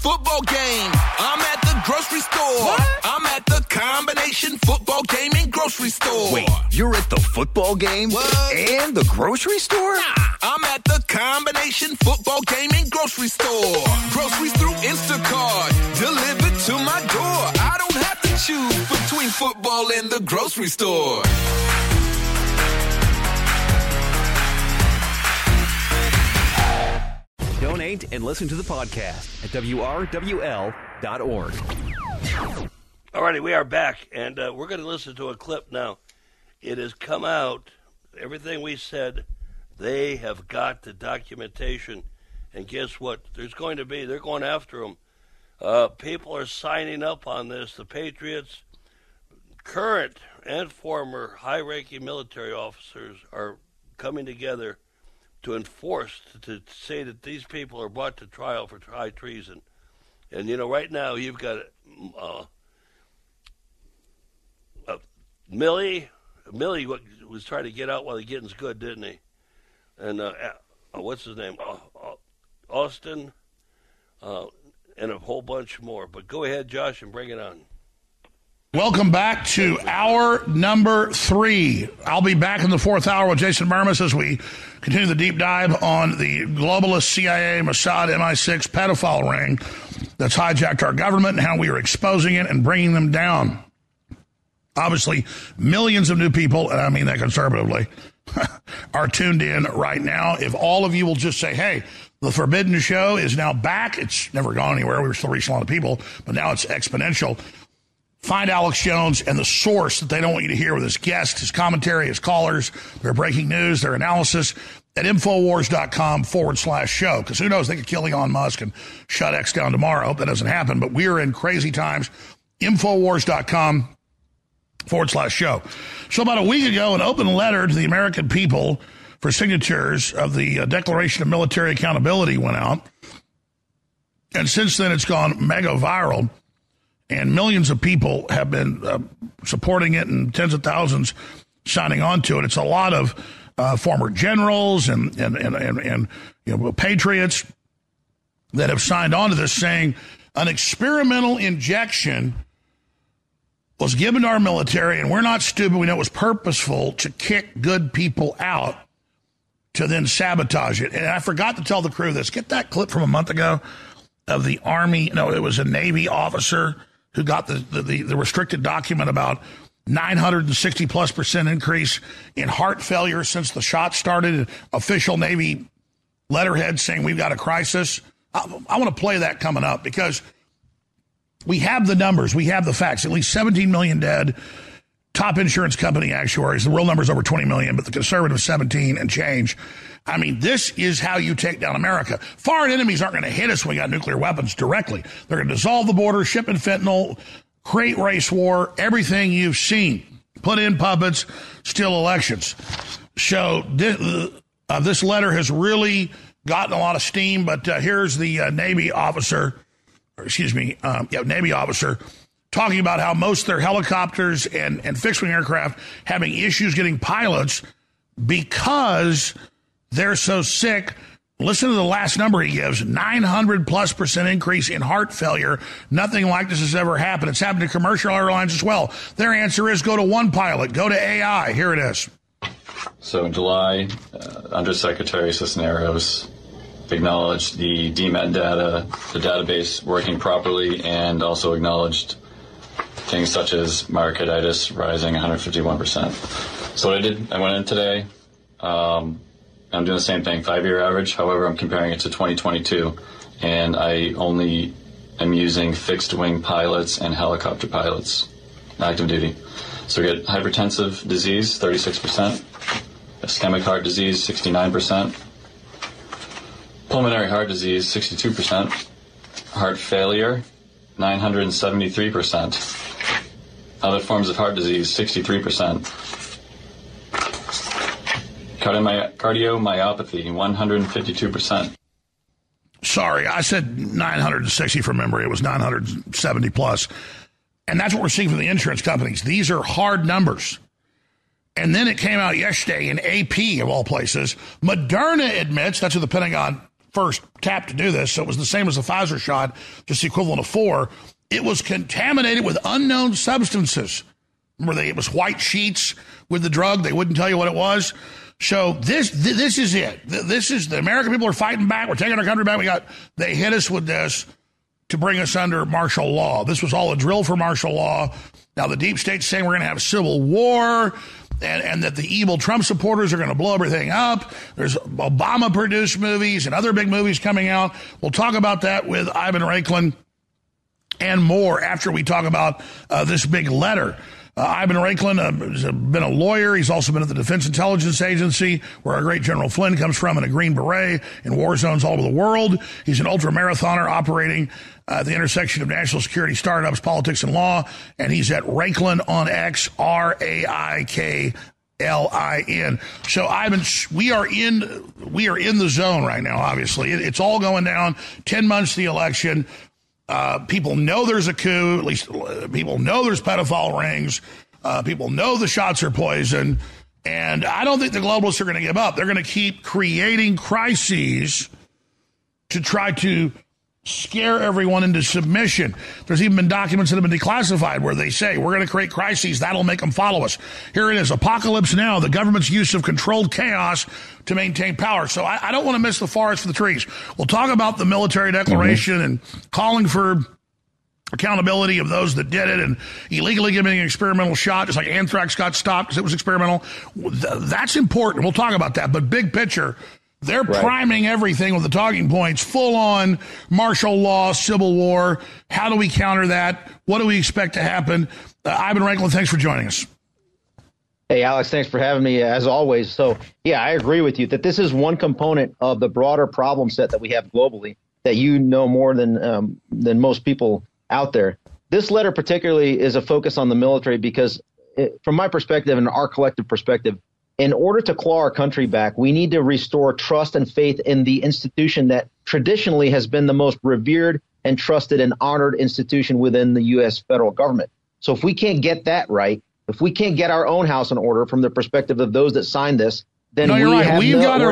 football game. I'm at the grocery store. What? I'm at the combination football game and grocery store. Wait, you're at the football game and the grocery store? Nah, I'm at the combination football game and grocery store. Groceries through Instacart, delivered to my door. I don't have to choose between football and the grocery store. Donate and listen to the podcast at WRWL.org. All righty, we are back, and we're going to listen to a clip now. It has come out, everything we said, they have got the documentation, and guess what? They're going after them. People are signing up on this. The Patriots, current and former high-ranking military officers are coming together to enforce, to say that these people are brought to trial for high treason. And, right now you've got Millie was trying to get out while the getting's good, didn't he? And what's his name? Austin, and a whole bunch more. But go ahead, Josh, and bring it on. Welcome back to hour number 3. I'll be back in the 4th hour with Jason Murmas as we continue the deep dive on the globalist CIA, Mossad, MI6 pedophile ring that's hijacked our government and how we are exposing it and bringing them down. Obviously, millions of new people, and I mean that conservatively, are tuned in right now. If all of you will just say, hey, the Forbidden Show is now back. It's never gone anywhere. We were still reaching a lot of people, but now it's exponential. Find Alex Jones and the source that they don't want you to hear with his guest, his commentary, his callers, their breaking news, their analysis at Infowars.com/show. Because who knows, they could kill Elon Musk and shut X down tomorrow. I hope that doesn't happen. But we're in crazy times. Infowars.com/show. So about a week ago, an open letter to the American people for signatures of the Declaration of Military Accountability went out. And since then, it's gone mega viral. And millions of people have been supporting it, and tens of thousands signing on to it. It's a lot of former generals and patriots that have signed on to this, saying an experimental injection was given to our military, and we're not stupid. We know it was purposeful to kick good people out to then sabotage it. And I forgot to tell the crew this. Get that clip from a month ago of the Army. No, it was a Navy officer who got the restricted document about 960+% increase in heart failure since the shot started. Official Navy letterhead saying we've got a crisis. I want to play that coming up because we have the numbers. We have the facts. At least 17 million dead. Top insurance company actuaries. The real number's over 20 million, but the conservative 17 and change. I mean, this is how you take down America. Foreign enemies aren't going to hit us when we got nuclear weapons directly. They're going to dissolve the border, ship in fentanyl, create race war, everything you've seen. Put in puppets, steal elections. So this letter has really gotten a lot of steam, but here's the Navy officer, Navy officer, talking about how most of their helicopters and fixed-wing aircraft having issues getting pilots because they're so sick. Listen to the last number he gives, 900+% increase in heart failure. Nothing like this has ever happened. It's happened to commercial airlines as well. Their answer is go to one pilot, go to AI. Here it is. So in July, Undersecretary Cisneros acknowledged the DMED data, the database working properly, and also acknowledged things such as myocarditis rising 151%. So what I did, I went in today. I'm doing the same thing, 5-year average. However, I'm comparing it to 2022, and I only am using fixed-wing pilots and helicopter pilots, active duty. So we get hypertensive disease, 36%, ischemic heart disease, 69%, pulmonary heart disease, 62%, heart failure, 973%, other forms of heart disease, 63%. Cardiomyopathy, 152%. Sorry, I said 960 from memory. It was 970 plus. And that's what we're seeing from the insurance companies. These are hard numbers. And then it came out yesterday in AP, of all places. Moderna admits, that's who the Pentagon first tapped to do this, so it was the same as the Pfizer shot, just the equivalent of 4. It was contaminated with unknown substances. Remember, it was white sheets with the drug. They wouldn't tell you what it was. So this is it. This is the American people are fighting back. We're taking our country back. They hit us with this to bring us under martial law. This was all a drill for martial law. Now the deep state's saying we're going to have a civil war, and that the evil Trump supporters are going to blow everything up. There's Obama-produced movies and other big movies coming out. We'll talk about that with Ivan Raiklin and more after we talk about this big letter. Ivan Raiklin has been a lawyer. He's also been at the Defense Intelligence Agency, where our great General Flynn comes from, in a Green Beret in war zones all over the world. He's an ultra-marathoner operating at the intersection of national security, startups, politics, and law. And he's at Raiklin on X, Raiklin. So, Ivan, we are in the zone right now, obviously. It's all going down. 10 months to the election. People know there's a coup. At least people know there's pedophile rings. People know the shots are poison. And I don't think the globalists are going to give up. They're going to keep creating crises to try to scare everyone into submission. There's even been documents that have been declassified where they say, we're going to create crises, that'll make them follow us. Here it is, Apocalypse Now, the government's use of controlled chaos to maintain power. So I don't want to miss the forest for the trees. We'll talk about the military declaration and calling for accountability of those that did it, and illegally giving an experimental shot, just like anthrax got stopped because it was experimental. That's important. We'll talk about that. But big picture, they're priming everything with the talking points, full on martial law, civil war. How do we counter that? What do we expect to happen? Ivan Raiklin, thanks for joining us. Hey, Alex, thanks for having me, as always. So, yeah, I agree with you that this is one component of the broader problem set that we have globally that you know more than most people out there. This letter particularly is a focus on the military because, from my perspective and our collective perspective, in order to claw our country back, we need to restore trust and faith in the institution that traditionally has been the most revered and trusted and honored institution within the U.S. federal government. So if we can't get that right, if we can't get our own house in order from the perspective of those that signed this, then we've got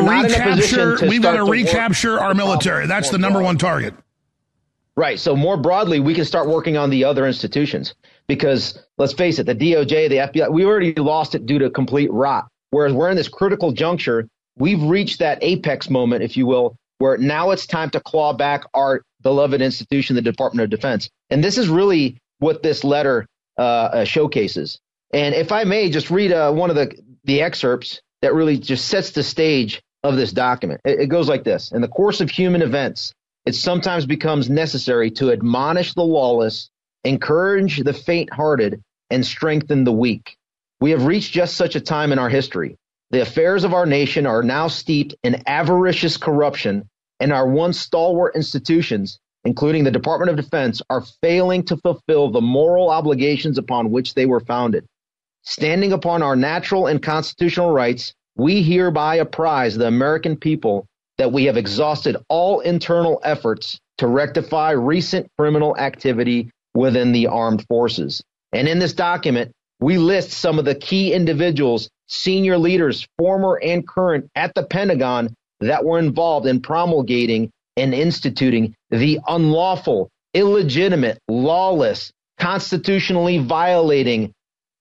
to recapture our military. That's the number one target. Right. So more broadly, we can start working on the other institutions because, let's face it, the DOJ, the FBI, we already lost it due to complete rot. Whereas we're in this critical juncture, we've reached that apex moment, if you will, where now it's time to claw back our beloved institution, the Department of Defense. And this is really what this letter showcases. And if I may just read one of the excerpts that really just sets the stage of this document. It goes like this. In the course of human events, it sometimes becomes necessary to admonish the lawless, encourage the faint-hearted, and strengthen the weak. We have reached just such a time in our history. The affairs of our nation are now steeped in avaricious corruption, and our once stalwart institutions, including the Department of Defense, are failing to fulfill the moral obligations upon which they were founded. Standing upon our natural and constitutional rights, we hereby apprise the American people that we have exhausted all internal efforts to rectify recent criminal activity within the armed forces. And in this document, we list some of the key individuals, senior leaders, former and current, at the Pentagon that were involved in promulgating and instituting the unlawful, illegitimate, lawless, constitutionally violating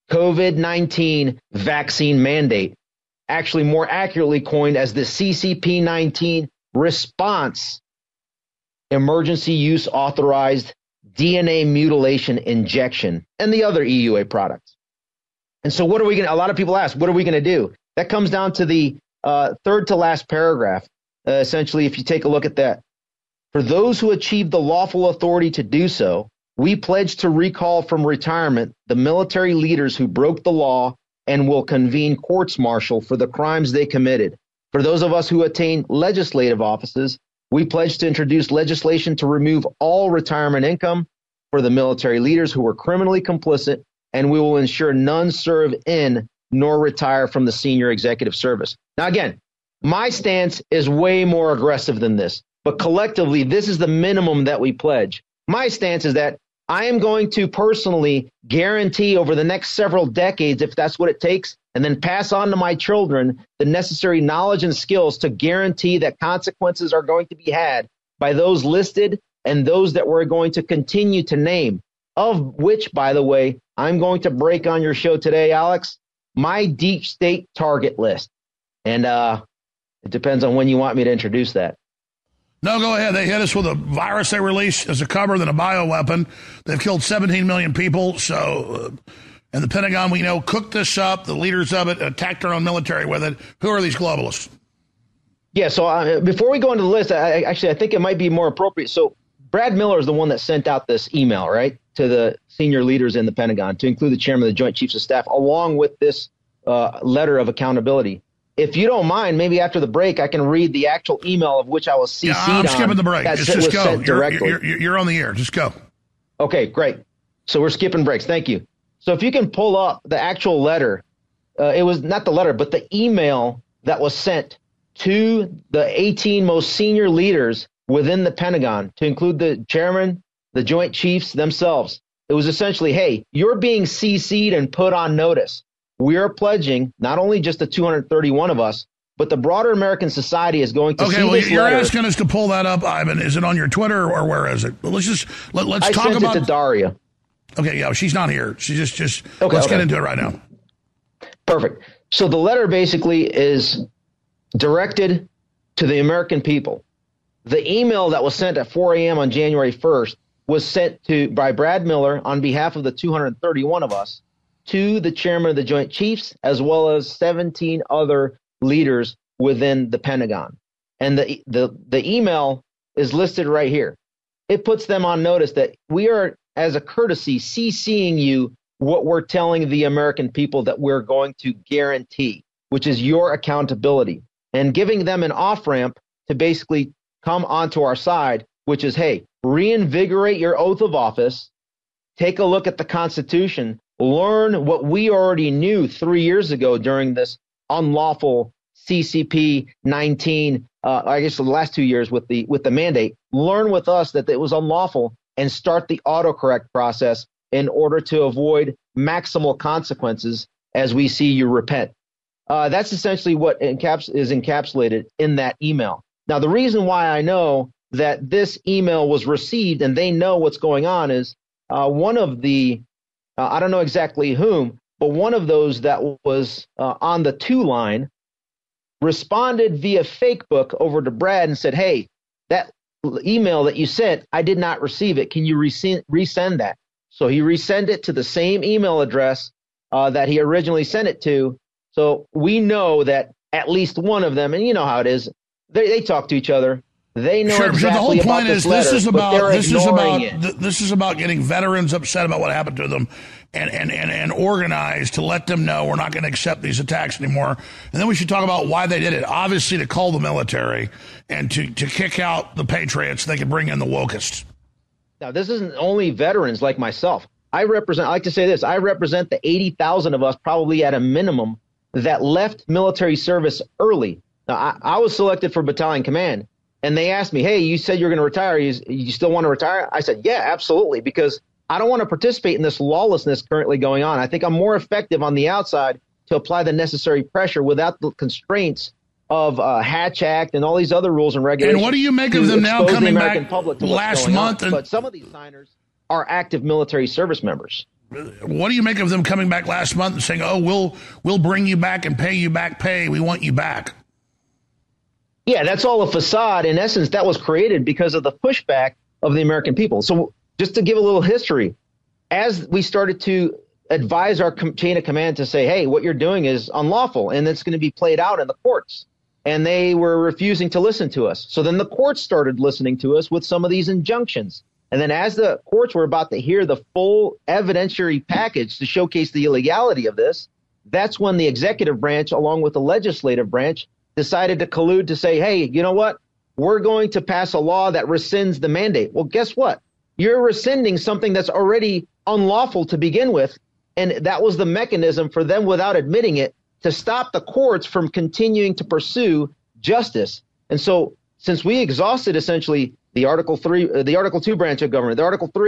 COVID-19 vaccine mandate, actually more accurately coined as the CCP-19 response emergency use authorized DNA mutilation injection, and the other EUA products. And so what are we going to, a lot of people ask, what are we going to do? That comes down to the third to last paragraph. Essentially, if you take a look at that, for those who achieve the lawful authority to do so, we pledge to recall from retirement the military leaders who broke the law and will convene courts-martial for the crimes they committed. For those of us who attain legislative offices, we pledge to introduce legislation to remove all retirement income for the military leaders who were criminally complicit, and we will ensure none serve in nor retire from the senior executive service. Now, again, my stance is way more aggressive than this, but collectively, this is the minimum that we pledge. My stance is that I am going to personally guarantee over the next several decades, if that's what it takes, and then pass on to my children the necessary knowledge and skills to guarantee that consequences are going to be had by those listed and those that we're going to continue to name, of which, by the way, I'm going to break on your show today, Alex, my deep state target list. And it depends on when you want me to introduce that. No, go ahead. They hit us with a virus they released as a cover than a bioweapon. They've killed 17 million people. So, and the Pentagon, we know, cooked this up. The leaders of it attacked our own military with it. Who are these globalists? Yeah, so before we go into the list, I think it might be more appropriate. So Brad Miller is the one that sent out this email, right, to the senior leaders in the Pentagon, to include the chairman of the Joint Chiefs of Staff, along with this letter of accountability. If you don't mind, maybe after the break, I can read the actual email of which I was CC'd on. I'm skipping the break. Just go. You're on the air. Just go. Okay, great. So we're skipping breaks. Thank you. So if you can pull up the actual letter, it was not the letter, but the email that was sent to the 18 most senior leaders within the Pentagon, to include the chairman, the Joint Chiefs themselves. It was essentially, hey, you're being CC'd and put on notice. We are pledging not only just the 231 of us, but the broader American society is going to see this letter. Okay, well, you're asking us to pull that up, Ivan. Is it on your Twitter or where is it? Let's just let's talk about. I sent it to Daria. Okay, yeah, she's not here. She just let's get into it right now. Perfect. So the letter basically is directed to the American people. The email that was sent at 4 a.m. on January 1st was sent by Brad Miller on behalf of the 231 of us to the chairman of the Joint Chiefs, as well as 17 other leaders within the Pentagon. And the email is listed right here. It puts them on notice that we are, as a courtesy, CCing you what we're telling the American people that we're going to guarantee, which is your accountability, and giving them an off-ramp to basically come onto our side, which is, hey, reinvigorate your oath of office, take a look at the Constitution, learn what we already knew 3 years ago during this unlawful CCP 19, I guess the last 2 years with the mandate, learn with us that it was unlawful and start the autocorrect process in order to avoid maximal consequences as we see you repent. That's essentially what is encapsulated in that email. Now, the reason why I know that this email was received and they know what's going on is one of the, I don't know exactly whom, but one of those that was on the 2 line responded via Facebook over to Brad and said, hey, that email that you sent, I did not receive it. Can you resend that? So he resent it to the same email address that he originally sent it to. So we know that at least one of them, and you know how it is, they talk to each other. They know exactly the whole point about this letter, this is about getting veterans upset about what happened to them and organized to let them know we're not going to accept these attacks anymore. And then we should talk about why they did it. Obviously to cull the military and to kick out the patriots so they can bring in the wokists. Now, this isn't only veterans like myself. I like to say this, I represent the 80,000 of us probably at a minimum that left military service early. Now, I was selected for battalion command. And they asked me, hey, you said you're going to retire. You still want to retire? I said, yeah, absolutely, because I don't want to participate in this lawlessness currently going on. I think I'm more effective on the outside to apply the necessary pressure without the constraints of Hatch Act and all these other rules and regulations. And what do you make of them now coming back last month? But some of these signers are active military service members. What do you make of them coming back last month and saying, oh, we'll bring you back and pay you back pay. We want you back. Yeah, that's all a facade. In essence, that was created because of the pushback of the American people. So just to give a little history, as we started to advise our chain of command to say, hey, what you're doing is unlawful and it's going to be played out in the courts. And they were refusing to listen to us. So then the courts started listening to us with some of these injunctions. And then as the courts were about to hear the full evidentiary package to showcase the illegality of this, that's when the executive branch, along with the legislative branch, decided to collude to say, hey, you know what? We're going to pass a law that rescinds the mandate. Well, guess what? You're rescinding something that's already unlawful to begin with. And that was the mechanism for them, without admitting it, to stop the courts from continuing to pursue justice. And so since we exhausted essentially the Article 2 branch of government, the Article 3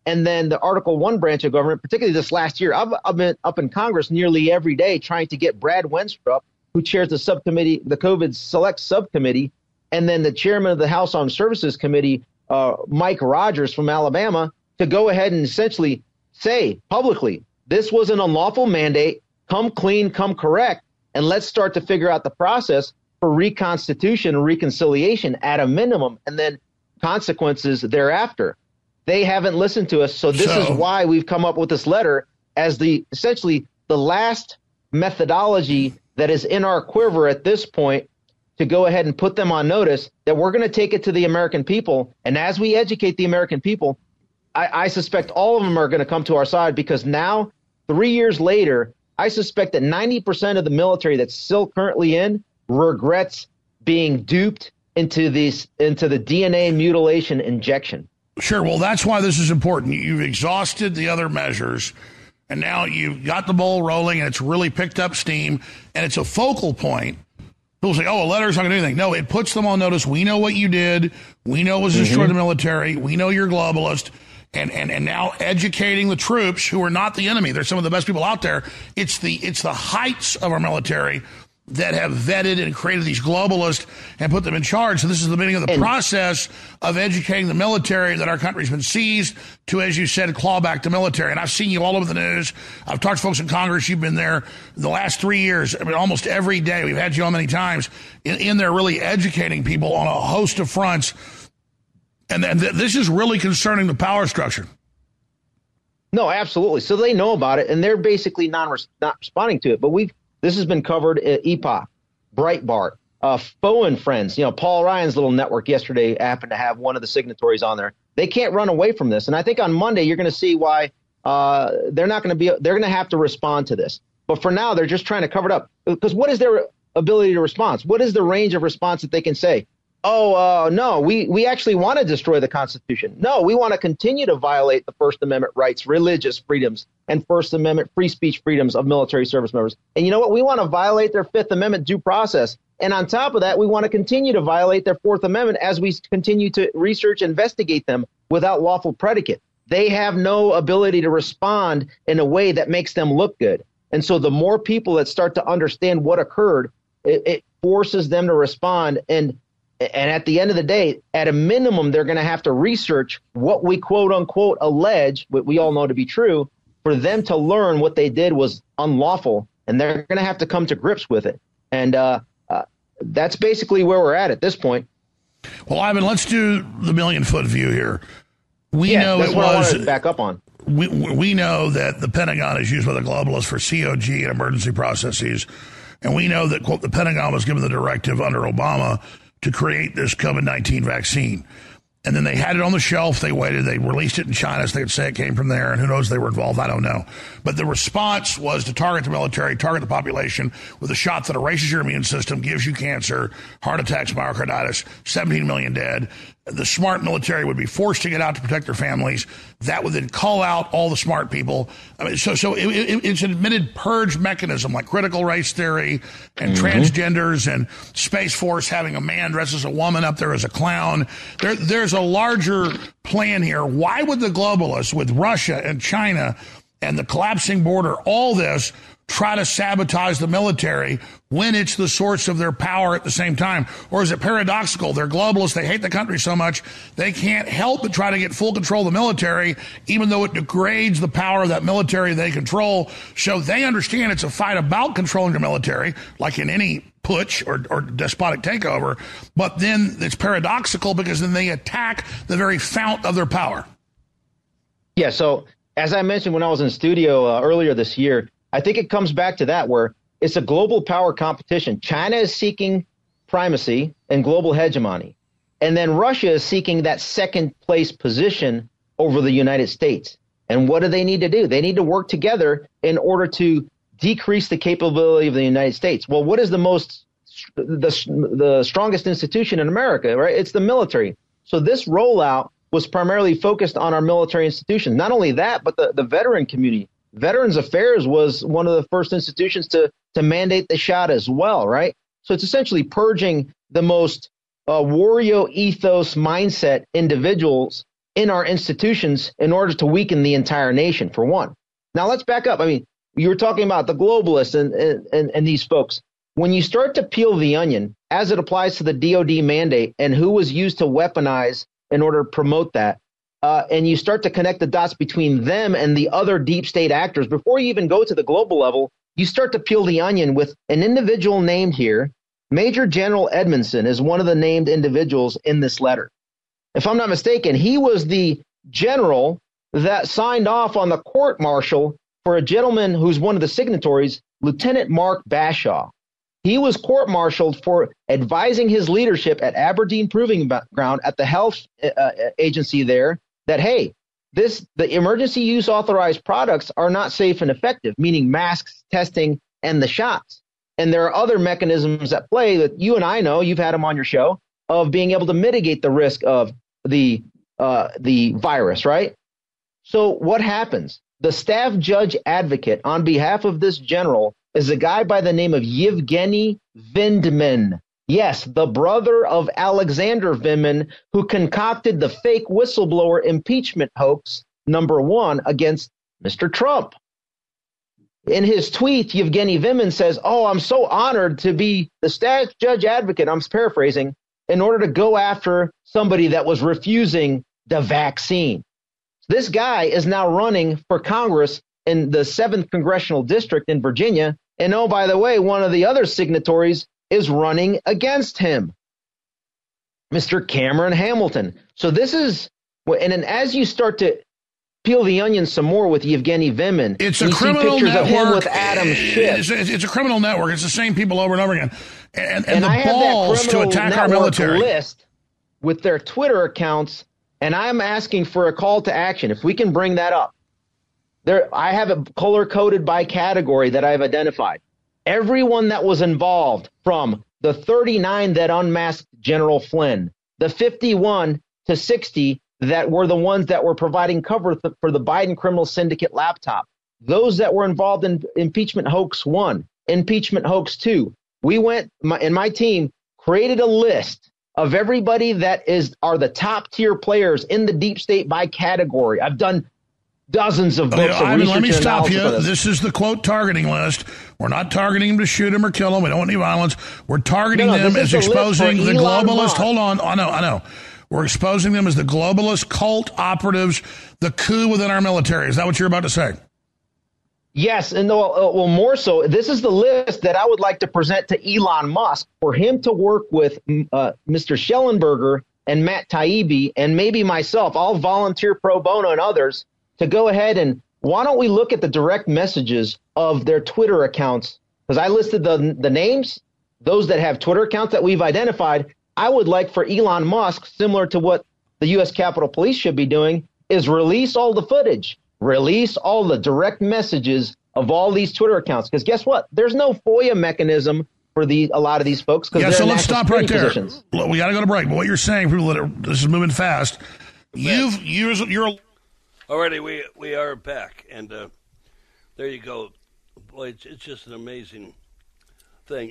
And then the Article 1 branch of government, particularly this last year, I've been up in Congress nearly every day trying to get Brad Wenstrup, who chairs the subcommittee, the COVID Select Subcommittee, and then the chairman of the House Armed Services Committee, Mike Rogers from Alabama, to go ahead and essentially say publicly, this was an unlawful mandate, come clean, come correct, and let's start to figure out the process for reconstitution and reconciliation at a minimum, and then consequences thereafter. They haven't listened to us, so this is why we've come up with this letter as essentially the last methodology that is in our quiver at this point to go ahead and put them on notice that we're going to take it to the American people. And as we educate the American people, I suspect all of them are going to come to our side, because now, 3 years later, I suspect that 90% of the military that's still currently in regrets being duped into the DNA mutilation injection. Sure. Well, that's why this is important. You've exhausted the other measures, and now you've got the ball rolling, and it's really picked up steam, and it's a focal point. People say, oh, a letter's not going to do anything. No, it puts them on notice. We know what you did. We know it was destroy the military. We know you're globalist. And now educating the troops who are not the enemy. They're some of the best people out there. It's the heights of our military that have vetted and created these globalists and put them in charge. So this is the beginning of the process of educating the military that our country's been seized to, as you said, claw back the military. And I've seen you all over the news. I've talked to folks in Congress. You've been there the last 3 years. I mean, almost every day. We've had you on many times in there really educating people on a host of fronts. And this is really concerning the power structure. No, absolutely. So they know about it, and they're basically not responding to it. But this has been covered at Epoch, Breitbart, Foe and Friends. Paul Ryan's little network yesterday happened to have one of the signatories on there. They can't run away from this. And I think on Monday you're going to see why they're going to have to respond to this. But for now, they're just trying to cover it up. Because what is their ability to respond? What is the range of response that they can say? No, we actually want to destroy the Constitution. No, we want to continue to violate the First Amendment rights, religious freedoms, and First Amendment free speech freedoms of military service members. And you know what? We want to violate their Fifth Amendment due process. And on top of that, we want to continue to violate their Fourth Amendment as we continue to research, investigate them without lawful predicate. They have no ability to respond in a way that makes them look good. And so the more people that start to understand what occurred, it forces them to respond. And at the end of the day, at a minimum, they're going to have to research what we quote unquote allege, what we all know to be true, for them to learn what they did was unlawful. And they're going to have to come to grips with it. And that's basically where we're at this point. Well, Ivan, let's do the million-foot view here. We know that's what I wanted to back up on. We know that the Pentagon is used by the globalists for COG and emergency processes. And we know that, quote, the Pentagon was given the directive under Obama to create this COVID-19 vaccine. And then they had it on the shelf. They waited. They released it in China, so they could say it came from there. And who knows, they were involved. I don't know. But the response was to target the military, target the population with a shot that erases your immune system, gives you cancer, heart attacks, myocarditis, 17 million dead. The smart military would be forced to get out to protect their families. That would then call out all the smart people. I mean, so it's an admitted purge mechanism, like critical race theory and transgenders and Space Force having a man dressed as a woman up there as a clown. There's a larger plan here. Why would the globalists, with Russia and China and the collapsing border, all this, try to sabotage the military when it's the source of their power at the same time? Or is it paradoxical? They're globalists. They hate the country so much they can't help but try to get full control of the military, even though it degrades the power of that military they control. So they understand it's a fight about controlling the military, like in any putsch or despotic takeover. But then it's paradoxical because then they attack the very fount of their power. Yeah, so as I mentioned when I was in studio earlier this year, I think it comes back to that, where it's a global power competition. China is seeking primacy and global hegemony. And then Russia is seeking that second place position over the United States. And what do they need to do? They need to work together in order to decrease the capability of the United States. Well, what is the strongest institution in America, right? It's the military. So this rollout was primarily focused on our military institutions. Not only that, but the veteran community. Veterans Affairs was one of the first institutions to mandate the shot as well, right? So it's essentially purging the most warrior ethos mindset individuals in our institutions in order to weaken the entire nation, for one. Now, let's back up. I mean, you were talking about the globalists and these folks. When you start to peel the onion, as it applies to the DOD mandate and who was used to weaponize in order to promote that, and you start to connect the dots between them and the other deep state actors, before you even go to the global level, you start to peel the onion with an individual named here. Major General Edmondson is one of the named individuals in this letter. If I'm not mistaken, he was the general that signed off on the court martial for a gentleman who's one of the signatories, Lieutenant Mark Bashaw. He was court-martialed for advising his leadership at Aberdeen Proving Ground at the health agency there that, hey, the emergency use authorized products are not safe and effective, meaning masks, testing, and the shots. And there are other mechanisms at play that you and I know, you've had them on your show, of being able to mitigate the risk of the virus, right? So what happens? The staff judge advocate on behalf of this general is a guy by the name of Yevgeny Vindman. Yes, the brother of Alexander Vindman, who concocted the fake whistleblower impeachment hoax #1 against Mr. Trump. In his tweet, Yevgeny Vindman says, "Oh, I'm so honored to be the staff judge advocate," I'm paraphrasing, in order to go after somebody that was refusing the vaccine. This guy is now running for Congress in the 7th Congressional District in Virginia. And oh, by the way, one of the other signatories is running against him, Mr. Cameron Hamilton. So this is, and then as you start to peel the onion some more with Yevgeny Vindman, it's a criminal network. Of him with Adam Schiff. It's a criminal network. It's the same people over and over again. And the balls to attack our military. List with their Twitter accounts, and I'm asking for a call to action. If we can bring that up. I have it color-coded by category that I've identified. Everyone that was involved, from the 39 that unmasked General Flynn, the 51 to 60 that were the ones that were providing cover for the Biden criminal syndicate laptop, those that were involved in impeachment hoax 1, impeachment hoax 2. We went, and my team created a list of everybody that are the top-tier players in the deep state by category. I've done dozens of books of research. Let me stop you. This is the quote targeting list. We're not targeting them to shoot him or kill him. We don't want any violence. We're targeting them as exposing the globalist. Hold on. I know. We're exposing them as the globalist cult operatives, the coup within our military. Is that what you're about to say? Yes, and well, more so, this is the list that I would like to present to Elon Musk for him to work with Mr. Schellenberger and Matt Taibbi and maybe myself. I'll volunteer pro bono and others to go ahead and why don't we look at the direct messages of their Twitter accounts? Because I listed the names, those that have Twitter accounts that we've identified. I would like for Elon Musk, similar to what the U.S. Capitol Police should be doing, is release all the footage, release all the direct messages of all these Twitter accounts. Because guess what? There's no FOIA mechanism for a lot of these folks. Yeah, so let's stop right there. Look, we got to go to break. But what you're saying, people this is moving fast. You're. Alrighty, we are back, and there you go. Boy, it's just an amazing thing.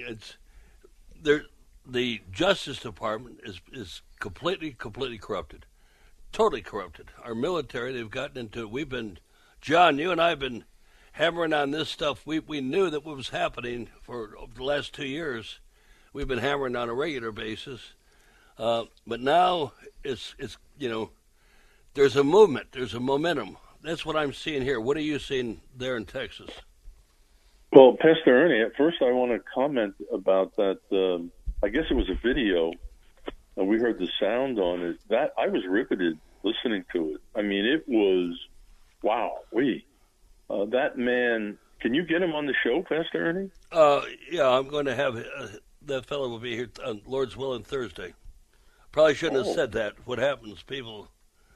The Justice Department is completely corrupted, totally corrupted. Our military, they've gotten into it. John, you and I have been hammering on this stuff. We knew that what was happening for the last 2 years. We've been hammering on a regular basis, but now it's there's a movement, there's a momentum. That's what I'm seeing here. What are you seeing there in Texas? Well, Pastor Ernie, at first I want to comment about that. I guess it was a video we heard the sound on it. That I was riveted listening to it. I mean, it was, wow. That man, can you get him on the show, Pastor Ernie? Yeah, I'm going to have, that fellow will be here on Lord's willing Thursday. Probably shouldn't have said that. What happens, people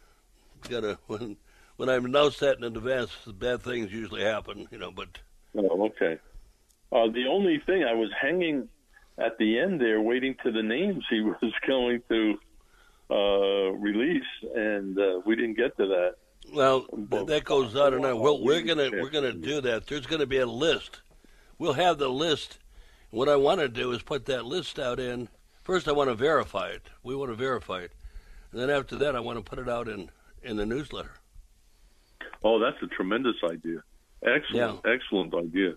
when I announce that in advance, bad things usually happen, but. Oh, okay. The only thing, I was hanging at the end there waiting to the names he was going to release, and we didn't get to that. Well, that goes on and on. Well, we're gonna do that. There's gonna be a list. We'll have the list. What I want to do is put that list out in. First, I want to verify it. We want to verify it, and then after that, I want to put it out in in the newsletter. Oh, that's a tremendous idea. Excellent idea.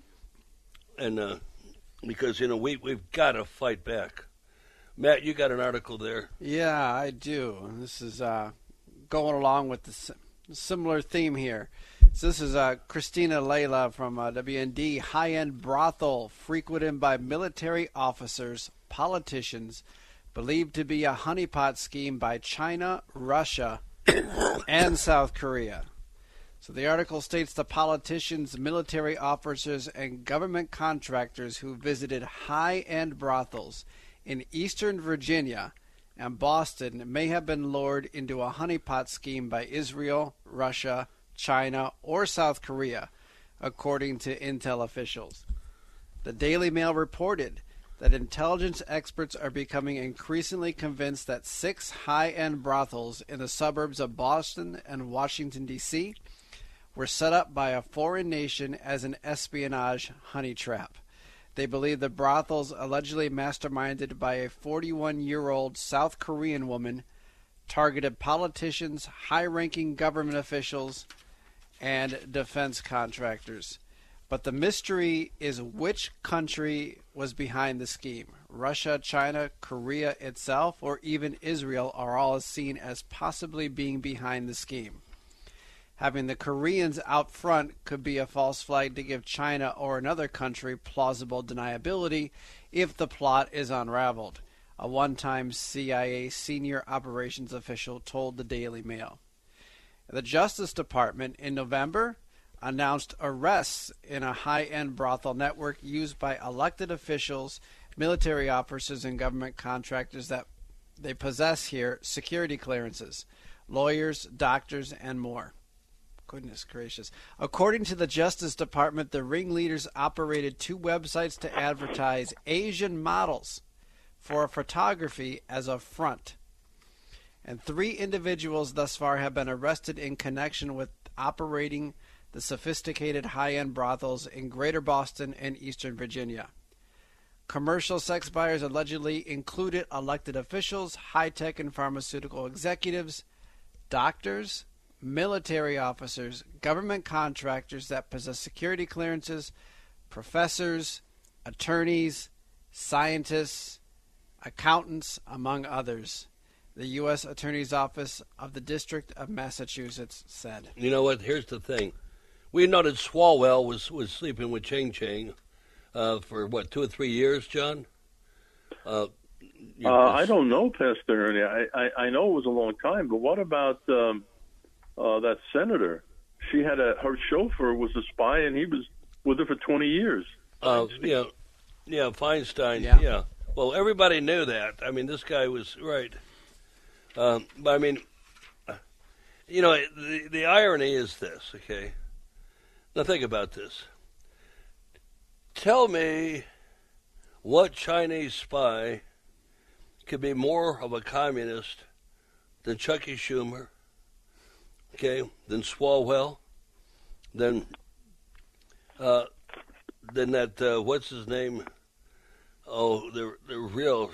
And because, we've got to fight back. Matt, you got an article there. Yeah, I do. This is going along with the similar theme here. So this is Christina Layla from WND. High-end brothel frequented by military officers, politicians, believed to be a honeypot scheme by China, Russia, and South Korea. So the article states the politicians, military officers, and government contractors who visited high-end brothels in eastern Virginia and Boston may have been lured into a honeypot scheme by Israel, Russia, China, or South Korea, according to intel officials. The Daily Mail reported that intelligence experts are becoming increasingly convinced that 6 high-end brothels in the suburbs of Boston and Washington, D.C. were set up by a foreign nation as an espionage honey trap. They believe the brothels, allegedly masterminded by a 41-year-old South Korean woman, targeted politicians, high-ranking government officials, and defense contractors. But the mystery is which country was behind the scheme. Russia, China, Korea itself, or even Israel are all seen as possibly being behind the scheme. Having the Koreans out front could be a false flag to give China or another country plausible deniability if the plot is unraveled, a one-time CIA senior operations official told the Daily Mail. The Justice Department in November announced arrests in a high-end brothel network used by elected officials, military officers, and government contractors that they possess here security clearances, lawyers, doctors, and more. Goodness gracious. According to the Justice Department, the ringleaders operated 2 websites to advertise Asian models for photography as a front. And 3 individuals thus far have been arrested in connection with operating the sophisticated high-end brothels in Greater Boston and Eastern Virginia. Commercial sex buyers allegedly included elected officials, high-tech and pharmaceutical executives, doctors, military officers, government contractors that possess security clearances, professors, attorneys, scientists, accountants, among others. The U.S. Attorney's Office of the District of Massachusetts said. You know what? Here's the thing. We know that Swalwell was sleeping with Ching Ching for, 2 or 3 years, John? I don't know, Pastor Ernie. I know it was a long time, but what about that senator? She had her chauffeur was a spy, and he was with her for 20 years. Feinstein. Yeah. Well, everybody knew that. I mean, this guy was right. But I mean, the irony is this. Okay, now think about this. Tell me what Chinese spy could be more of a communist than Chucky Schumer, than Swalwell, than that, what's his name? Oh, the real,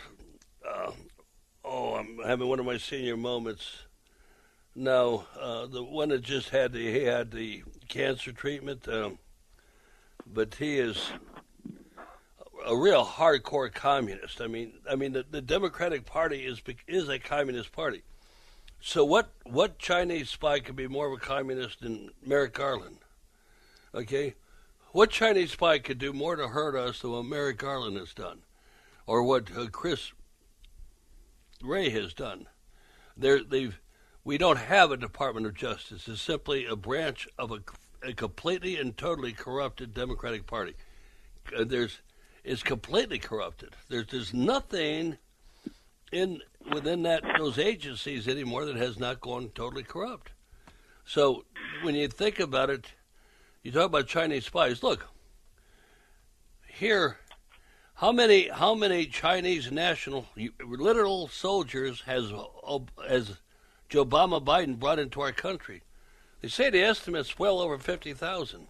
I'm having one of my senior moments. No, the one that just had the cancer treatment, but he is a real hardcore communist. I mean, the Democratic Party is a communist party. So what Chinese spy could be more of a communist than Merrick Garland? Okay? What Chinese spy could do more to hurt us than what Merrick Garland has done? Or what Chris Wray has done? We don't have a Department of Justice. It's simply a branch of a completely and totally corrupted Democratic Party. It's completely corrupted. There's nothing within those agencies anymore that has not gone totally corrupt. So when you think about it, you talk about Chinese spies. Look, here, how many Chinese national literal soldiers has Joe Biden brought into our country? They say the estimate's well over 50,000.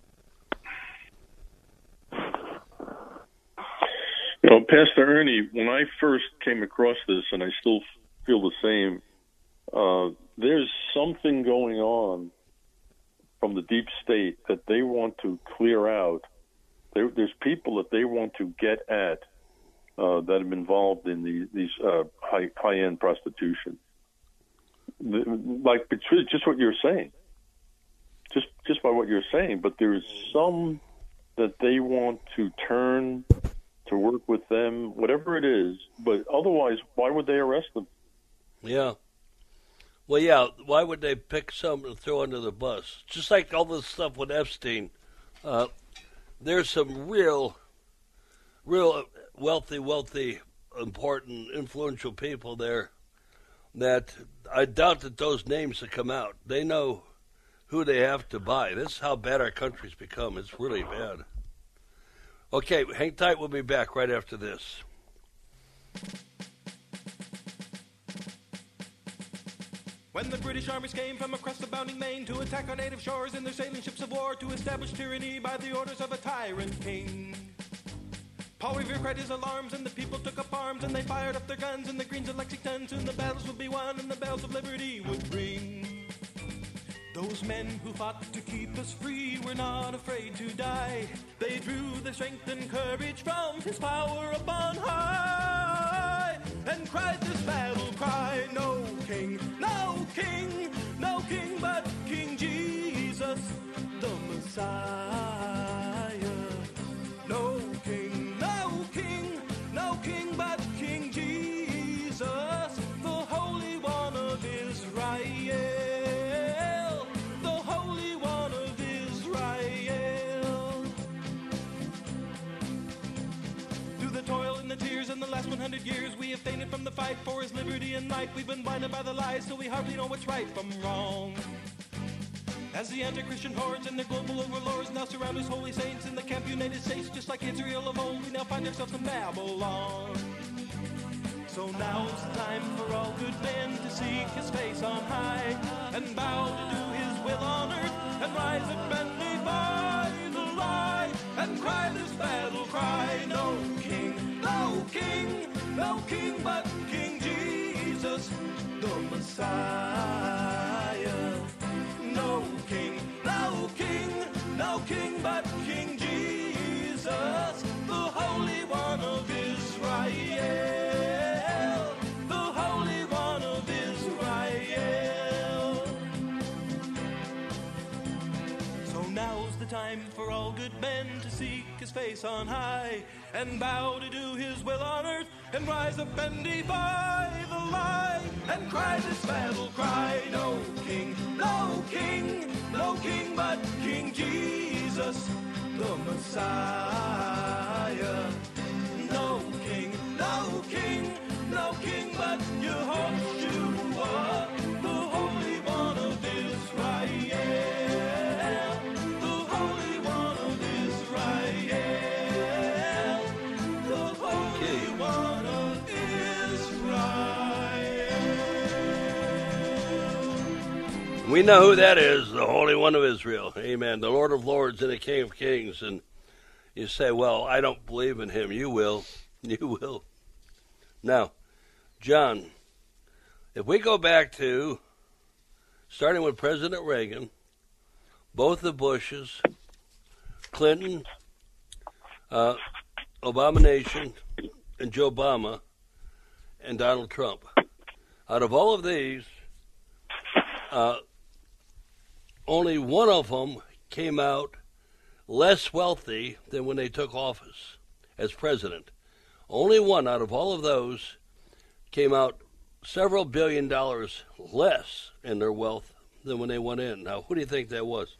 Pastor Ernie, when I first came across this, and I still feel the same, there's something going on from the deep state that they want to clear out. There's people that they want to get at that have been involved in these high-end prostitution. Like just what you're saying, just by what you're saying. But there's some that they want to turn to work with them, whatever it is. But otherwise, why would they arrest them? Yeah. Well, yeah, why would they pick some to throw under the bus? Just like all this stuff with Epstein, there's some real wealthy, important, influential people there that I doubt that those names have come out. They know who they have to buy. This is how bad our country's become. It's really bad. Okay, hang tight. We'll be back right after this. When the British armies came from across the bounding main to attack our native shores in their sailing ships of war to establish tyranny by the orders of a tyrant king. Paul Revere cried his alarms and the people took up arms and they fired up their guns and the Greens of Lexington. Soon the battles would be won and the bells of liberty would ring. Those men who fought to keep us free were not afraid to die. They drew their strength and courage from his power upon high and cried this battle cry, no king, no king, no king but King Jesus, the Messiah. No king, no king, no king but King Jesus, the Holy One of Israel, the Holy One of Israel. Through the toil and the tears and the last 100 years, we have fainted from the fight for his liberty and life. We've been blinded by the lies, so we hardly know what's right from wrong. As the anti-Christian hordes and their global overlords now surround his holy saints in the camp United States, just like Israel of old, we now find ourselves in Babylon. So now's the time for all good men to seek his face on high and bow to do his will on earth and rise up and defy the lie and cry this battle cry, no king, no king, no king but King Jesus, the Messiah. No king, no king, no king but King Jesus, the Holy One of Israel, the Holy One of Israel. So now's the time for all good men to seek his face on high and bow to do his will on earth and rise up and defy the lie and cry this battle cry, no king, no king, no king but King Jesus, the Messiah. No king, no king, no king but Yehoshua, the Holy One of Israel, the Holy One of Israel, the Holy One of Israel. We know who that is, the Holy One of Israel. Amen. The Lord of Lords and the King of Kings. And you say, well, I don't believe in him. You will. You will. Now, John, if we go back to, starting with President Reagan, both the Bushes, Clinton, Obama Nation, and Joe Obama, and Donald Trump. Out of all of these, only one of them came out less wealthy than when they took office as president. Only one out of all of those came out several $1 billion less in their wealth than when they went in. Now, who do you think that was?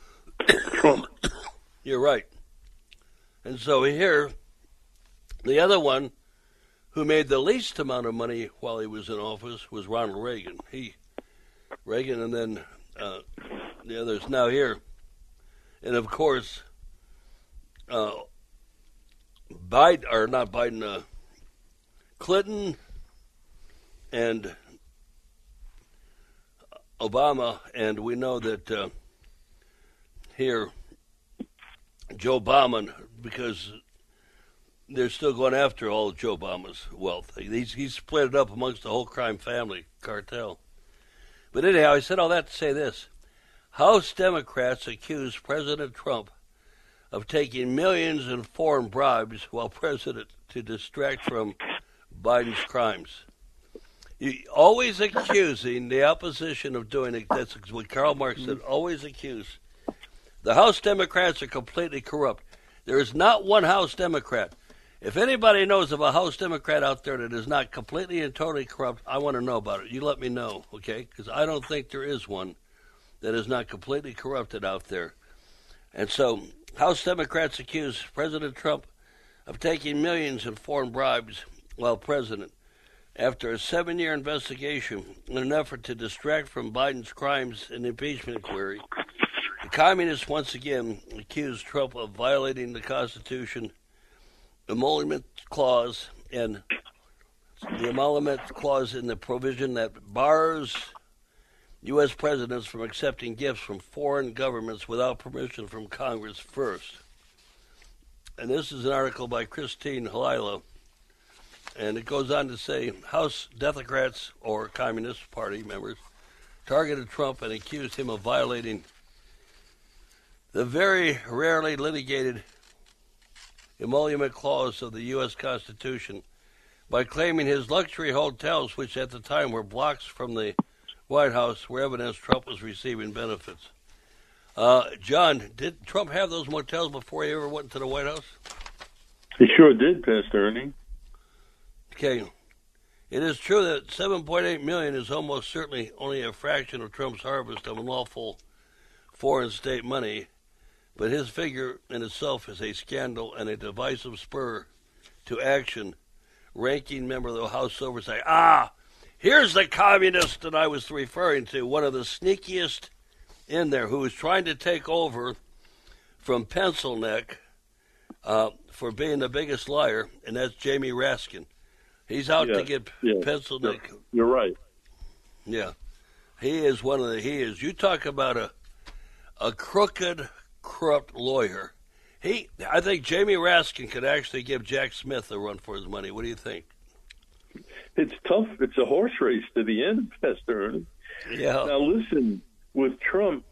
You're right. And so here, the other one who made the least amount of money while he was in office was Ronald Reagan. Reagan and then the others now here. And of course, Clinton and Obama, and we know that here, Joe Obama, because they're still going after all of Joe Obama's wealth. He's split it up amongst the whole crime family cartel. But But anyhow, I said all that to say this. House Democrats accuse President Trump of taking millions in foreign bribes while president to distract from Biden's crimes. You always accusing the opposition of doing it. That's what Karl Marx said. Always accuse. The House Democrats are completely corrupt. There is not one House Democrat. If anybody knows of a House Democrat out there that is not completely and totally corrupt, I want to know about it. You let me know, okay? Because I don't think there is one that is not completely corrupted out there. And so House Democrats accuse President Trump of taking millions in foreign bribes while president. After a 7-year investigation in an effort to distract from Biden's crimes and impeachment inquiry, the communists once again accused Trump of violating the Constitution, emolument clause, and the emolument clause in the provision that bars U.S. presidents from accepting gifts from foreign governments without permission from Congress first. And this is an article by Christine Halila. And it goes on to say, House Democrats, or Communist Party members, targeted Trump and accused him of violating the very rarely litigated emolument clause of the U.S. Constitution by claiming his luxury hotels, which at the time were blocks from the White House, were evidence Trump was receiving benefits. John, did Trump have those motels before he ever went to the White House? He sure did, Pastor Ernie. Okay. It is true that $7.8 million is almost certainly only a fraction of Trump's harvest of unlawful foreign state money, but his figure in itself is a scandal and a divisive spur to action. Ranking member of the House Oversight. Here's the communist that I was referring to, one of the sneakiest in there, who was trying to take over from Pencil Neck for being the biggest liar, and that's Jamie Raskin. He's out to get Pencil Neck. You're right. Yeah. He is one of the, you talk about a crooked, corrupt lawyer. I think Jamie Raskin could actually give Jack Smith a run for his money. What do you think? It's tough. It's a horse race to the end, Pastor Ernie. Yeah. Now listen, with Trump,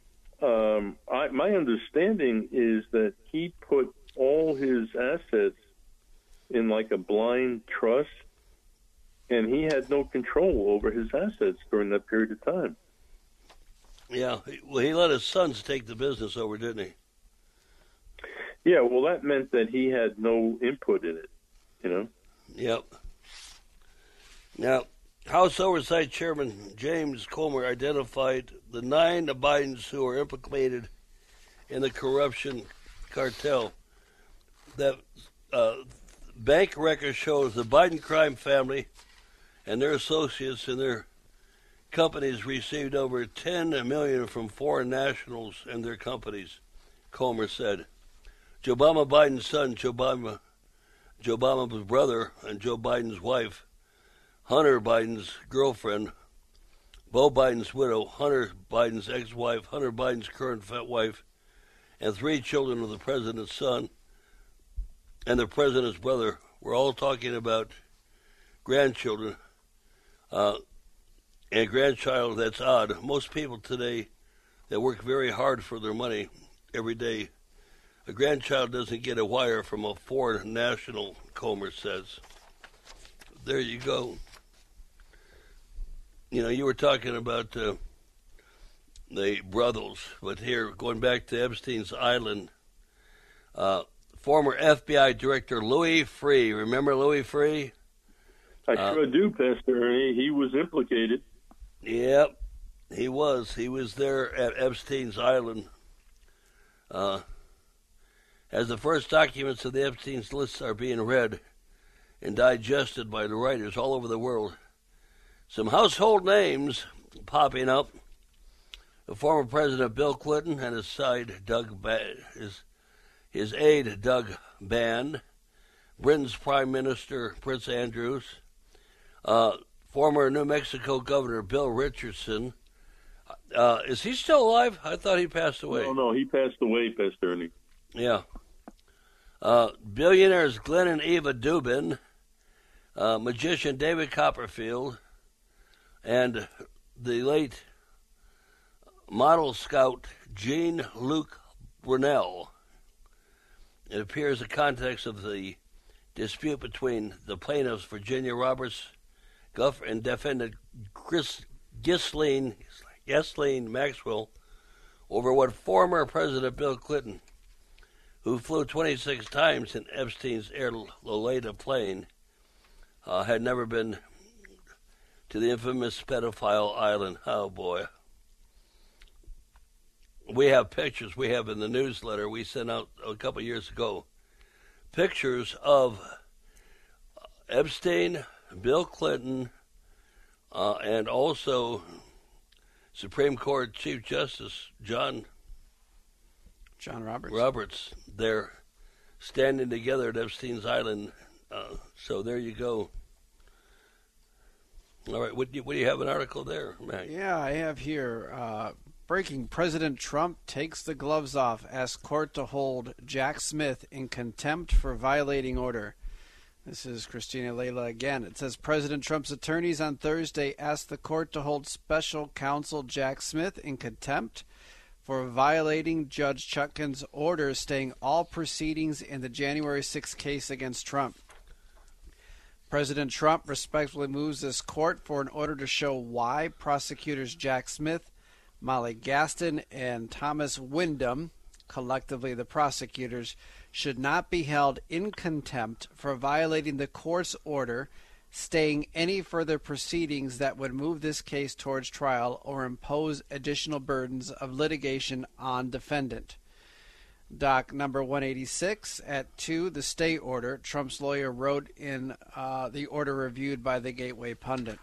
my understanding is that he put all his assets in like a blind trust, and he had no control over his assets during that period of time. Yeah. Well, he let his sons take the business over, didn't he? Yeah, well, that meant that he had no input in it, you know? Yep. Now, House Oversight Chairman James Comer identified the 9 Bidens who are implicated in the corruption cartel. That bank record shows the Biden crime family and their associates and their companies received over $10 million from foreign nationals and their companies, Comer said. Joe Biden's son, Joe Biden's brother, and Joe Biden's wife, Hunter Biden's girlfriend, Beau Biden's widow, Hunter Biden's ex-wife, Hunter Biden's current wife, and 3 children of the president's son and the president's brother. We're all talking about grandchildren and grandchild. That's odd. Most people today that work very hard for their money every day, a grandchild doesn't get a wire from a foreign national, Comer says. There you go. You know, you were talking about the brothers, but here, going back to Epstein's Island, former FBI Director Louis Freeh. Remember Louis Freeh? I sure do, Pastor Ernie. He was implicated. Yep, he was. He was there at Epstein's Island. As the first documents of the Epstein's list are being read and digested by the writers all over the world, some household names popping up. The former President Bill Clinton and his aide Doug Band, Britain's Prime Minister Prince Andrews, former New Mexico Governor Bill Richardson. Is he still alive? I thought he passed away. No, he passed away, Pastor Ernie. Yeah. Billionaires Glenn and Eva Dubin, magician David Copperfield, and the late model scout Jean-Luc Brunel. It appears the context of the dispute between the plaintiffs, Virginia Roberts Guff, and defendant Ghislaine Maxwell, over what former President Bill Clinton, who flew 26 times in Epstein's Air Lolita plane, had never been to the infamous pedophile island. Oh, boy. We have pictures we have in the newsletter we sent out a couple years ago. Pictures of Epstein, Bill Clinton, and also Supreme Court Chief Justice John Roberts. They're standing together at Epstein's Island. So there you go. All right, what do you have an article there, Mac? Yeah, I have here. Breaking: President Trump takes the gloves off, asks court to hold Jack Smith in contempt for violating order. This is Christina Layla again. It says President Trump's attorneys on Thursday asked the court to hold special counsel Jack Smith in contempt for violating Judge Chutkan's order staying all proceedings in the January 6th case against Trump. President Trump respectfully moves this court for an order to show why prosecutors Jack Smith, Molly Gaston, and Thomas Wyndham, collectively the prosecutors, should not be held in contempt for violating the court's order staying any further proceedings that would move this case towards trial or impose additional burdens of litigation on defendant. Doc number 186 at 2, the stay order. Trump's lawyer wrote in the order reviewed by the Gateway Pundit.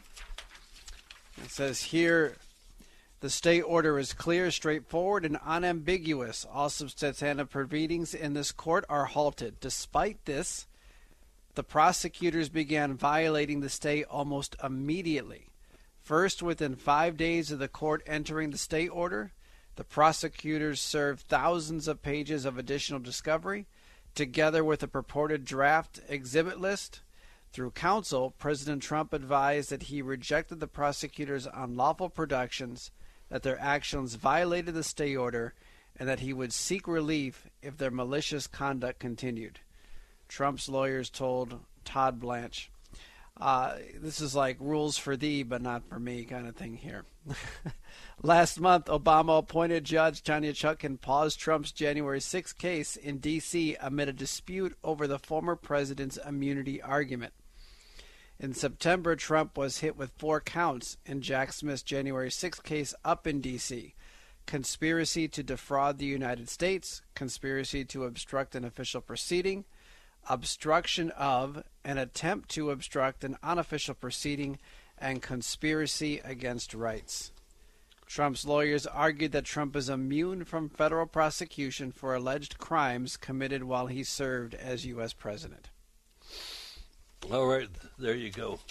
It says here, the stay order is clear, straightforward, and unambiguous. All substantive proceedings in this court are halted. Despite this, the prosecutors began violating the stay almost immediately. First, within 5 days of the court entering the stay order, the prosecutors served thousands of pages of additional discovery, together with a purported draft exhibit list. Through counsel, President Trump advised that he rejected the prosecutors' unlawful productions, that their actions violated the stay order, and that he would seek relief if their malicious conduct continued. Trump's lawyers told Todd Blanche. This is like rules for thee, but not for me kind of thing here. Last month, Obama appointed Judge Tanya Chutkan paused Trump's January 6th case in D.C. amid a dispute over the former president's immunity argument. In September, Trump was hit with 4 counts in Jack Smith's January 6th case up in D.C. Conspiracy to defraud the United States, conspiracy to obstruct an official proceeding, obstruction of, an attempt to obstruct an unofficial proceeding, and conspiracy against rights. Trump's lawyers argued that Trump is immune from federal prosecution for alleged crimes committed while he served as U.S. president. All right, there you go.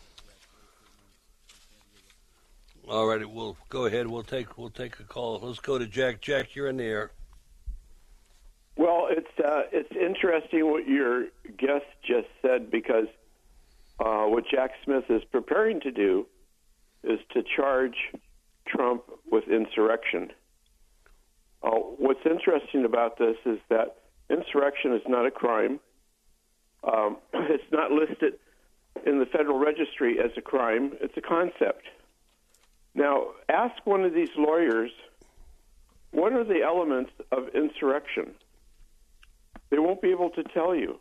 All right, we'll go ahead. We'll take a call. Let's go to Jack. Jack, you're in the air. Well, it's interesting what your guest just said, because what Jack Smith is preparing to do is to charge Trump with insurrection. What's interesting about this is that insurrection is not a crime. It's not listed in the Federal Registry as a crime. It's a concept. Now, ask one of these lawyers, what are the elements of insurrection? They won't be able to tell you.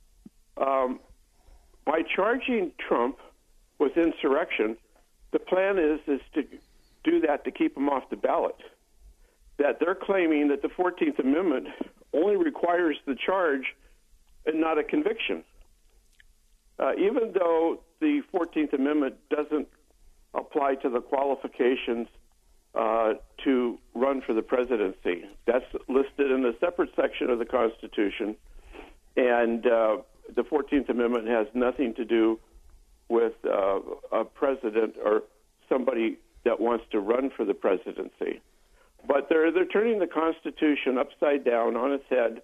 By charging Trump with insurrection, the plan is to do that to keep him off the ballot. That they're claiming that the 14th Amendment only requires the charge and not a conviction. Even though the 14th Amendment doesn't apply to the qualifications to run for the presidency. That's listed in a separate section of the Constitution, and the 14th Amendment has nothing to do with a president or somebody that wants to run for the presidency. But they're turning the Constitution upside down on its head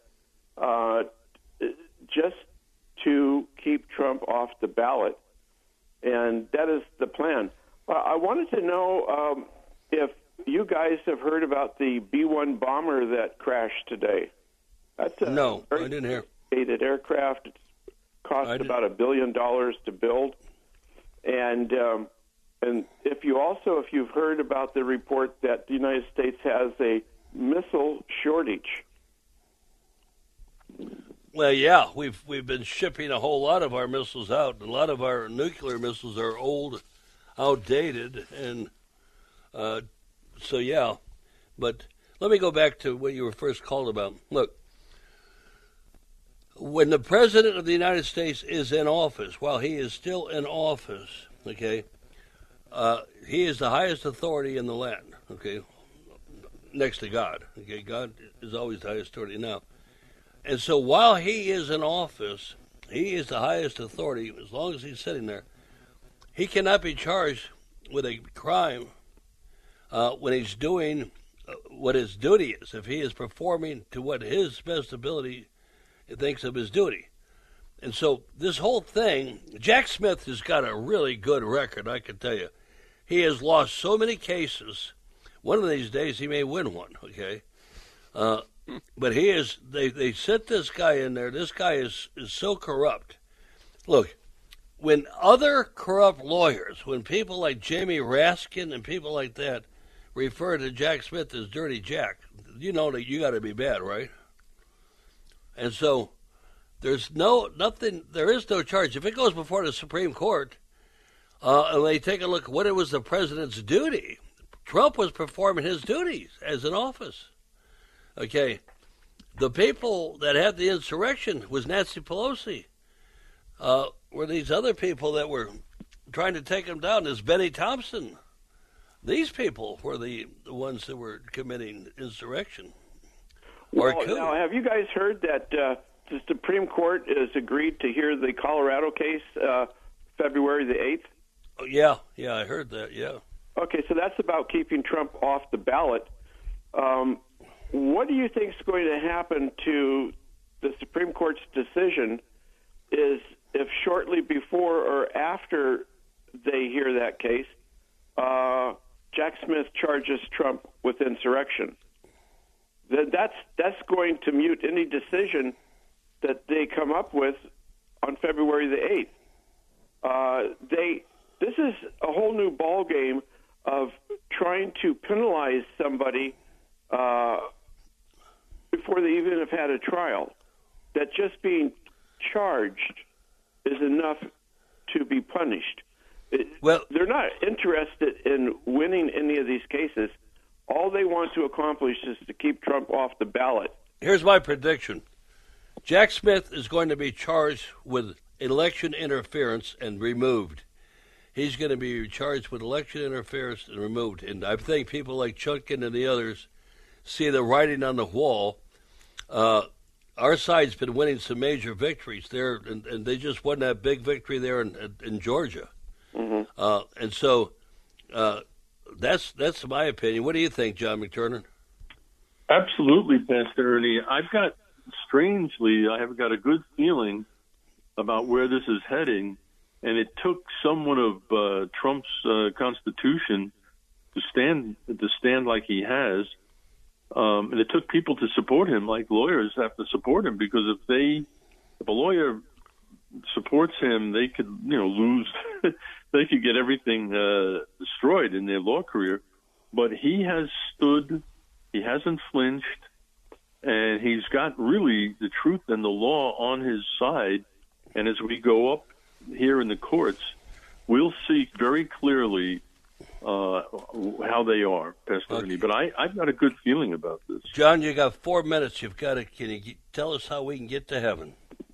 just to keep Trump off the ballot, and that is the plan. I wanted to know if you guys have heard about the B-1 bomber that crashed today. That's a No, I didn't hear. Sophisticated aircraft. It cost about $1 billion to build, and if you've heard about the report that the United States has a missile shortage. Well, yeah, we've been shipping a whole lot of our missiles out. A lot of our nuclear missiles are old, outdated, and so yeah. But let me go back to what you were first called about. Look, when the President of the United States is in office, while he is still in office, okay, he is the highest authority in the land, okay, next to God. Okay, God is always the highest authority now. And so while he is in office, he is the highest authority. As long as he's sitting there, he cannot be charged with a crime when he's doing what his duty is, if he is performing to what his best ability thinks of his duty. And so this whole thing, Jack Smith has got a really good record, I can tell you. He has lost so many cases. One of these days he may win one, okay? But he is, they sent this guy in there. This guy is so corrupt. Look, when other corrupt lawyers, when people like Jamie Raskin and people like that refer to Jack Smith as Dirty Jack, you know that you got to be bad, right? And so there is no charge. If it goes before the Supreme Court and they take a look at what it was the president's duty, Trump was performing his duties as in office. Okay, the people that had the insurrection was Nancy Pelosi. Were these other people that were trying to take him down? Is Benny Thompson? These people were the ones that were committing insurrection. Now, have you guys heard that the Supreme Court has agreed to hear the Colorado case February the 8th? Oh, yeah, I heard that, yeah. Okay, so that's about keeping Trump off the ballot. What do you think is going to happen to the Supreme Court's decision is if shortly before or after they hear that case, Jack Smith charges Trump with insurrection? That's going to mute any decision that they come up with on February the 8th. This is a whole new ballgame of trying to penalize somebody before they even have had a trial. That just being charged is enough to be punished. They're not interested in winning any of these cases. All they want to accomplish is to keep Trump off the ballot. Here's my prediction. Jack Smith is going to be charged with election interference and removed. He's going to be charged with election interference and removed. And I think people like Chutkin and the others see the writing on the wall. Our side's been winning some major victories there, and they just won that big victory there in Georgia. Mm-hmm. And so that's my opinion. What do you think, John McTurnan? Absolutely, Pastor Ernie. I have got a good feeling about where this is heading, and it took someone of Trump's Constitution to stand like he has. And it took people to support him, like lawyers have to support him, because if a lawyer supports him, they could, lose, they could get everything destroyed in their law career. But he has stood, he hasn't flinched, and he's got really the truth and the law on his side. And as we go up here in the courts, we'll see very clearly how they are, Pastor Ernie. But I've got a good feeling about this. John, you got 4 minutes. Can you tell us how we can get to heaven?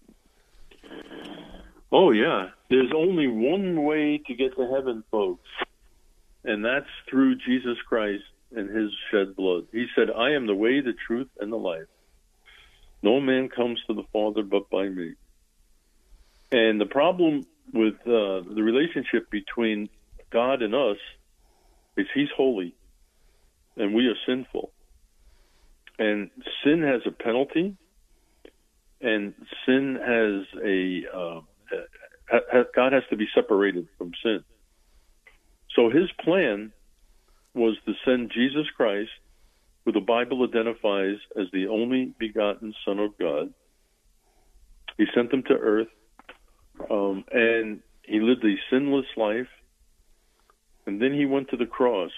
Oh, yeah. There's only one way to get to heaven, folks, and that's through Jesus Christ and his shed blood. He said, I am the way, the truth, and the life. No man comes to the Father but by me. And the problem with the relationship between God and us is he's holy and we are sinful. And sin has a penalty, and sin has God has to be separated from sin. So his plan was to send Jesus Christ, who the Bible identifies as the only begotten Son of God. He sent him to earth, and he lived a sinless life, and then he went to the cross.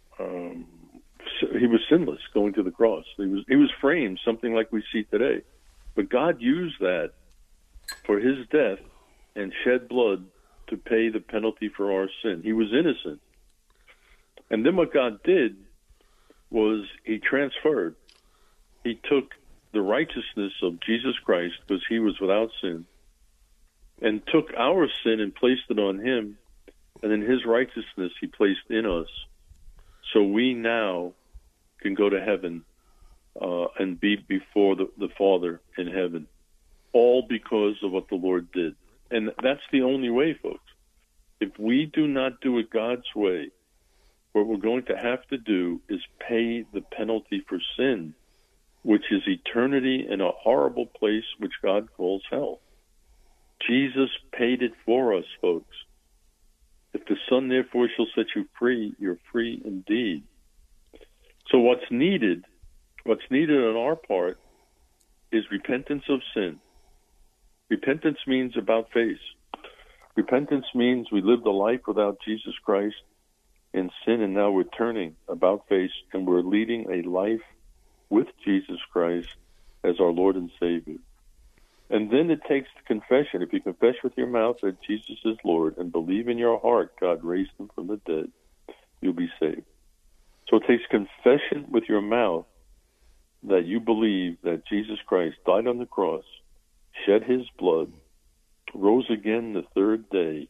He was sinless going to the cross. He was framed, something like we see today. But God used that for his death and shed blood to pay the penalty for our sin. He was innocent. And then what God did was he transferred. He took the righteousness of Jesus Christ, because he was without sin, and took our sin and placed it on him, and then his righteousness he placed in us. So we now can go to heaven and be before the Father in heaven, all because of what the Lord did. And that's the only way, folks. If we do not do it God's way, what we're going to have to do is pay the penalty for sin, which is eternity in a horrible place which God calls hell. Jesus paid it for us, folks. If the Son therefore shall set you free, you're free indeed. So what's needed on our part is repentance of sin. Repentance means about face. Repentance means we lived a life without Jesus Christ in sin, and now we're turning about face, and we're leading a life with Jesus Christ as our Lord and Savior. And then it takes confession. If you confess with your mouth that Jesus is Lord and believe in your heart God raised him from the dead, you'll be saved. So it takes confession with your mouth that you believe that Jesus Christ died on the cross, shed his blood, rose again the third day,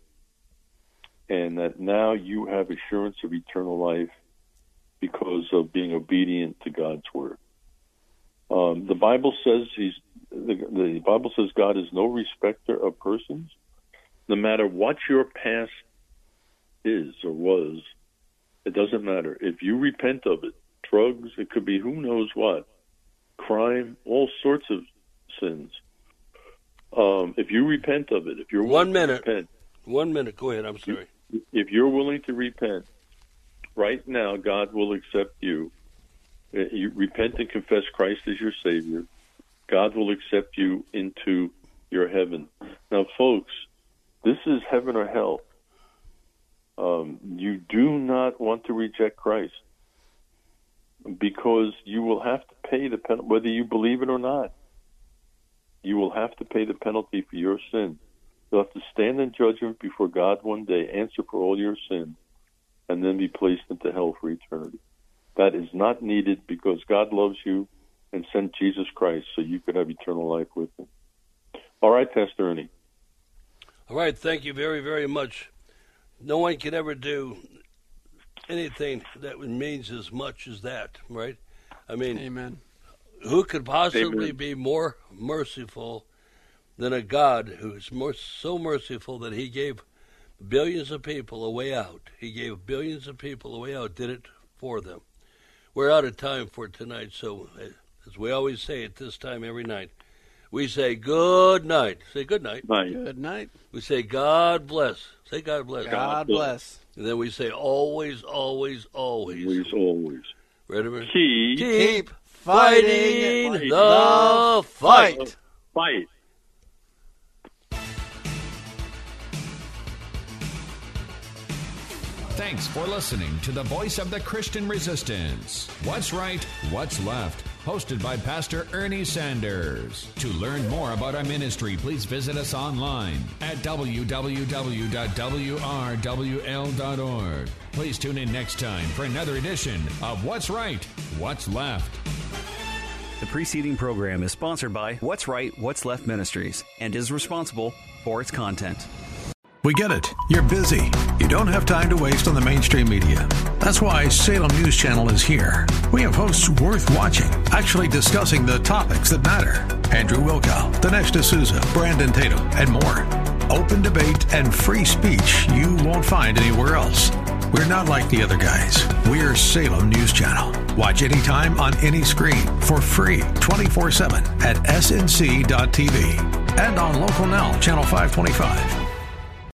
and that now you have assurance of eternal life because of being obedient to God's word. The Bible says the Bible says God is no respecter of persons. No matter what your past is or was, it doesn't matter. If you repent of it, drugs, it could be who knows what, crime, all sorts of sins. If you repent of it, if you're willing to repent. 1 minute, go ahead, I'm sorry. If you're willing to repent, right now God will accept you. You repent and confess Christ as your Savior, God will accept you into your heaven. Now, folks, this is heaven or hell. You do not want to reject Christ, because you will have to pay the penalty, whether you believe it or not. You will have to pay the penalty for your sin. You'll have to stand in judgment before God one day, answer for all your sin, and then be placed into hell for eternity. That is not needed, because God loves you and sent Jesus Christ so you could have eternal life with him. All right, Pastor Ernie. All right, thank you very, very much. No one can ever do anything that means as much as that, right? I mean, amen. Who could possibly be more merciful than a God who is so merciful that he gave billions of people a way out? He gave billions of people a way out, did it for them. We're out of time for tonight, so as we always say at this time every night, we say good night. Say good night. Good night. We say God bless. Say God bless. God bless. And then we say always, always, always. Always, always. Ready? Keep fighting the fight. Fight. Thanks for listening to the voice of the Christian resistance. What's Right, What's Left? Hosted by Pastor Ernie Sanders. To learn more about our ministry, please visit us online at www.wrwl.org. Please tune in next time for another edition of What's Right, What's Left. The preceding program is sponsored by What's Right, What's Left Ministries and is responsible for its content. We get it. You're busy. You don't have time to waste on the mainstream media. That's why Salem News Channel is here. We have hosts worth watching, actually discussing the topics that matter. Andrew Wilkow, Dinesh D'Souza, Brandon Tatum, and more. Open debate and free speech you won't find anywhere else. We're not like the other guys. We're Salem News Channel. Watch anytime on any screen for free 24/7 at snc.tv and on Local Now, Channel 525.